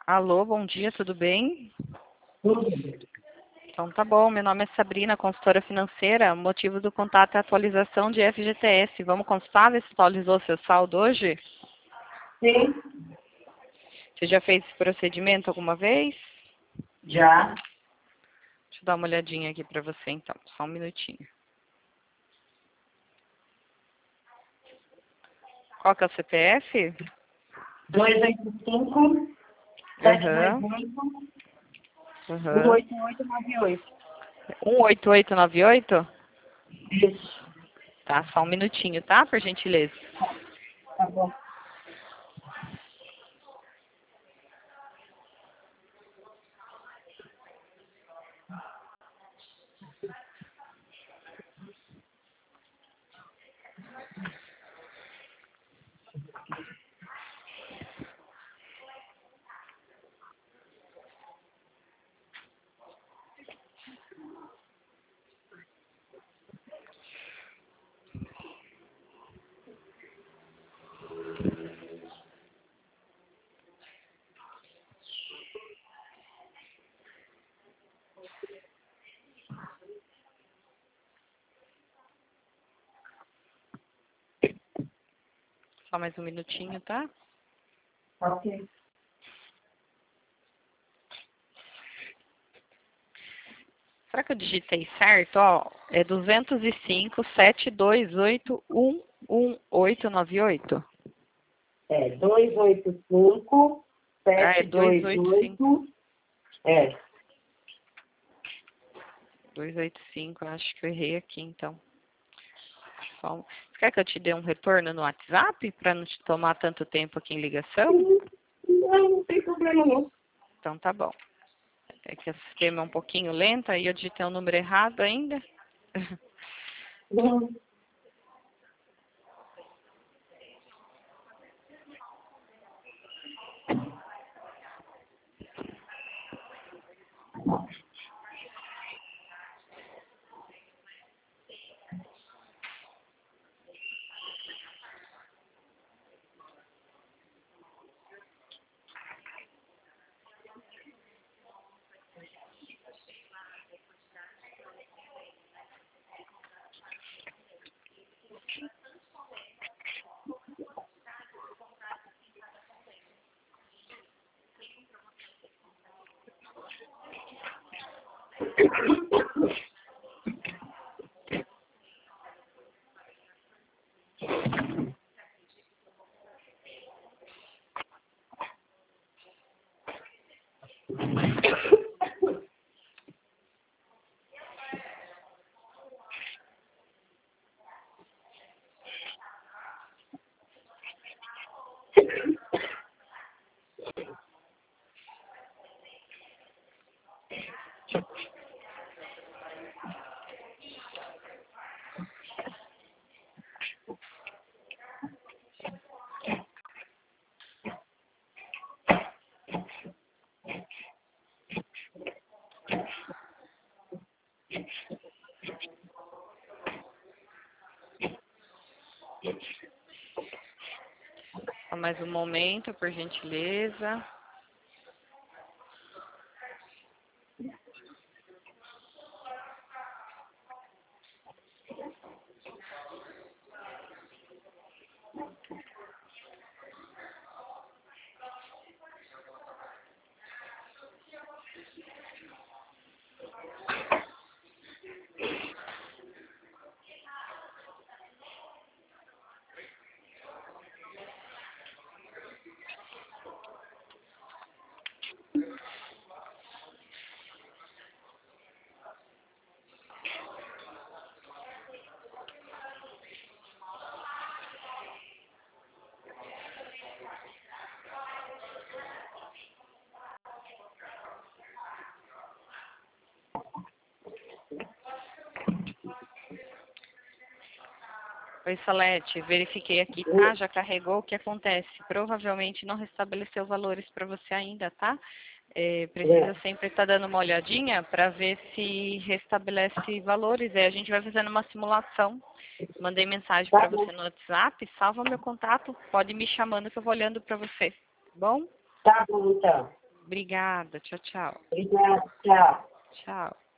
Alô, bom dia, tudo bem? Tudo bem. Então tá bom, meu nome é Sabrina, consultora financeira. O motivo do contato é a atualização de FGTS. Vamos consultar, ver se atualizou seu saldo hoje? Sim, Você já fez esse procedimento alguma vez? já. Deixa eu dar uma olhadinha aqui para você então, só um minutinho. Qual que é o CPF? 285 Aham, 728 aham. 18898. 18898? Isso. Tá, só um minutinho, tá? Por gentileza. Tá bom. Só mais um minutinho, tá? Ok. Será que eu digitei certo? Ó, é 205-728-11898. É 285 Ah, é 285. 728. É. 285, acho que eu errei aqui, então. Você quer que eu te dê um retorno no WhatsApp para não te tomar tanto tempo aqui em ligação? Não tem problema não. Então tá bom. É que o sistema é um pouquinho lento, aí eu digitei o número errado ainda. Não. Só mais um momento, por gentileza. Oi, Salete, verifiquei aqui, tá? Já carregou. O que acontece? Provavelmente não restabeleceu valores para você ainda, tá? Precisa sempre estar dando uma olhadinha para ver se restabelece valores. Aí a gente vai fazendo uma simulação. Mandei mensagem Tá para bom. você no WhatsApp, salva meu contato, pode ir me chamando que eu vou olhando para você, tá bom? Tá bom, então. Obrigada. Tchau, tchau. Obrigada, tchau. Tchau.